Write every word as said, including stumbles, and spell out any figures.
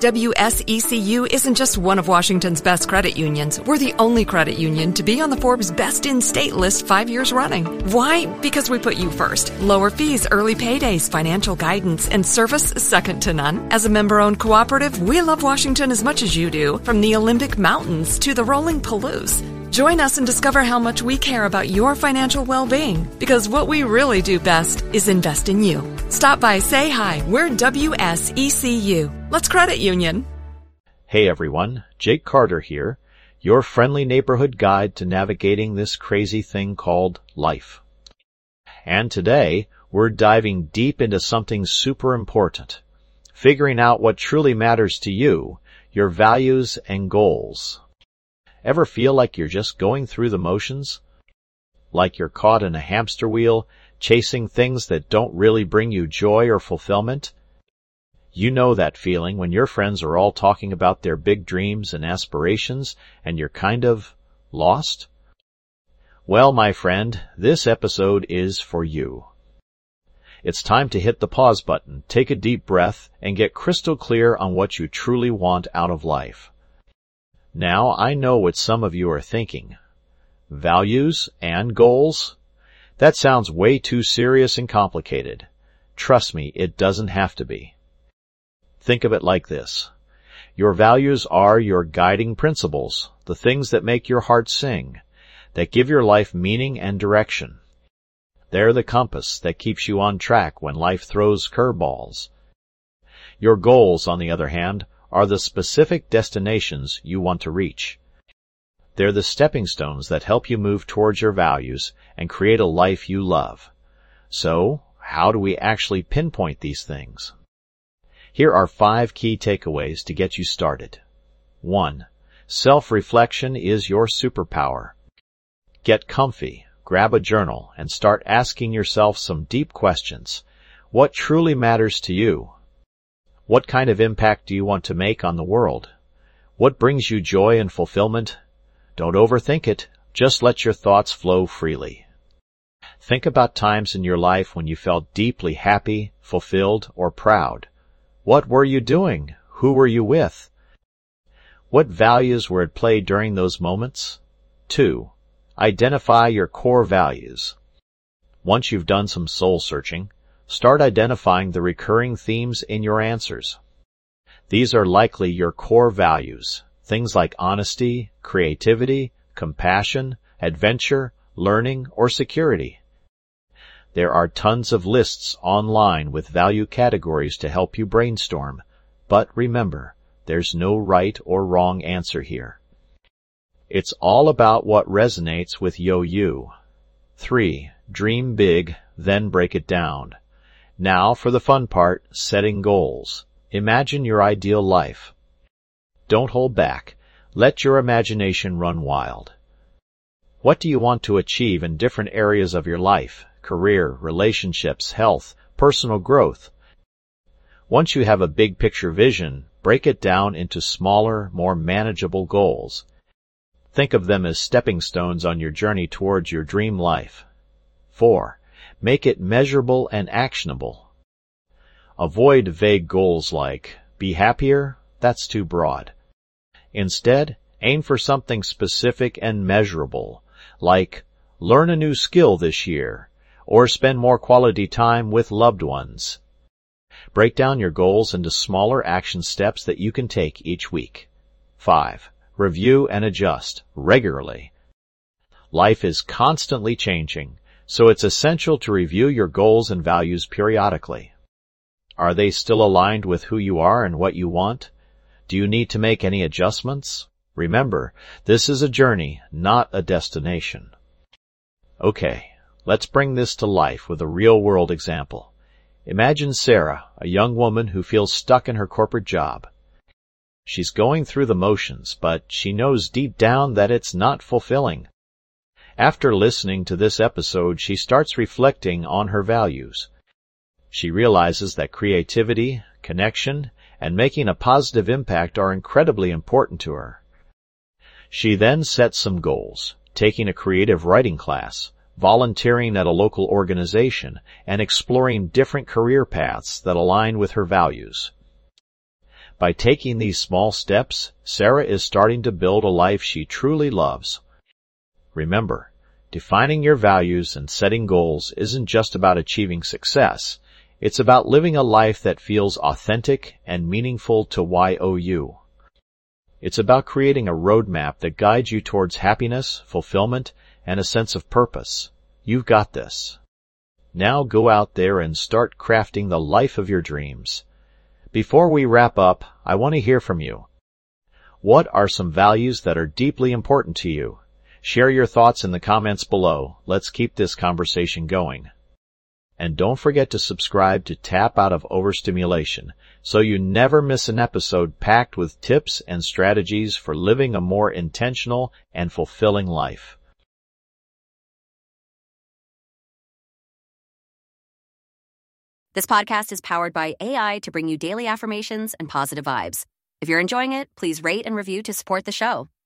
W S E C U isn't just one of Washington's best credit unions. We're the only credit union to be on the Forbes Best in State list five years running. Why? Because we put you first. Lower fees, early paydays, financial guidance, and service second to none. As a member-owned cooperative, we love Washington as much as you do, from the Olympic Mountains to the rolling Palouse. Join us and discover how much we care about your financial well-being, because what we really do best is invest in you. Stop by, say hi. We're W S E C U. Let's credit union. Hey everyone, Jake Carter here, your friendly neighborhood guide to navigating this crazy thing called life. And today, we're diving deep into something super important, figuring out what truly matters to you, your values and goals. Ever feel like you're just going through the motions? Like you're caught in a hamster wheel, chasing things that don't really bring you joy or fulfillment? You know that feeling when your friends are all talking about their big dreams and aspirations, and you're kind of lost? Well, my friend, this episode is for you. It's time to hit the pause button, take a deep breath, and get crystal clear on what you truly want out of life. Now, I know what some of you are thinking. Values and goals? That sounds way too serious and complicated. Trust me, it doesn't have to be. Think of it like this. Your values are your guiding principles, the things that make your heart sing, that give your life meaning and direction. They're the compass that keeps you on track when life throws curveballs. Your goals, on the other hand, are the specific destinations you want to reach. They're the stepping stones that help you move towards your values and create a life you love. So, how do we actually pinpoint these things? Here are five key takeaways to get you started. One. Self-reflection is your superpower. Get comfy, grab a journal, and start asking yourself some deep questions. What truly matters to you? What kind of impact do you want to make on the world? What brings you joy and fulfillment? Don't overthink it. Just let your thoughts flow freely. Think about times in your life when you felt deeply happy, fulfilled, or proud. What were you doing? Who were you with? What values were at play during those moments? Two. Identify your core values. Once you've done some soul searching, start identifying the recurring themes in your answers. These are likely your core values, things like honesty, creativity, compassion, adventure, learning, or security. There are tons of lists online with value categories to help you brainstorm, but remember, there's no right or wrong answer here. It's all about what resonates with yo-you. Three. Dream big, then break it down. Now for the fun part, setting goals. Imagine your ideal life. Don't hold back. Let your imagination run wild. What do you want to achieve in different areas of your life? Career, relationships, health, personal growth. Once you have a big picture vision, break it down into smaller, more manageable goals. Think of them as stepping stones on your journey towards your dream life. Four. Make it measurable and actionable. Avoid vague goals like, be happier, that's too broad. Instead, aim for something specific and measurable, like, learn a new skill this year, or spend more quality time with loved ones. Break down your goals into smaller action steps that you can take each week. Five. Review and adjust regularly. Life is constantly changing, so it's essential to review your goals and values periodically. Are they still aligned with who you are and what you want? Do you need to make any adjustments? Remember, this is a journey, not a destination. Okay, let's bring this to life with a real-world example. Imagine Sarah, a young woman who feels stuck in her corporate job. She's going through the motions, but she knows deep down that it's not fulfilling. After listening to this episode, she starts reflecting on her values. She realizes that creativity, connection, and making a positive impact are incredibly important to her. She then sets some goals, taking a creative writing class, volunteering at a local organization, and exploring different career paths that align with her values. By taking these small steps, Sarah is starting to build a life she truly loves. Remember, defining your values and setting goals isn't just about achieving success. It's about living a life that feels authentic and meaningful to Y O U. It's about creating a roadmap that guides you towards happiness, fulfillment, and a sense of purpose. You've got this. Now go out there and start crafting the life of your dreams. Before we wrap up, I want to hear from you. What are some values that are deeply important to you? Share your thoughts in the comments below. Let's keep this conversation going. And don't forget to subscribe to Tap Out of Overstimulation so you never miss an episode packed with tips and strategies for living a more intentional and fulfilling life. This podcast is powered by A I to bring you daily affirmations and positive vibes. If you're enjoying it, please rate and review to support the show.